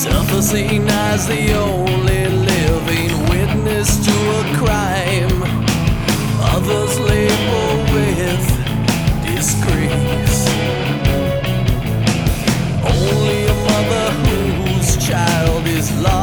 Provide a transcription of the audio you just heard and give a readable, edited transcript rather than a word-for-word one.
Seen as the only living witness to a crime others label with disgrace. Only a mother whose child is lost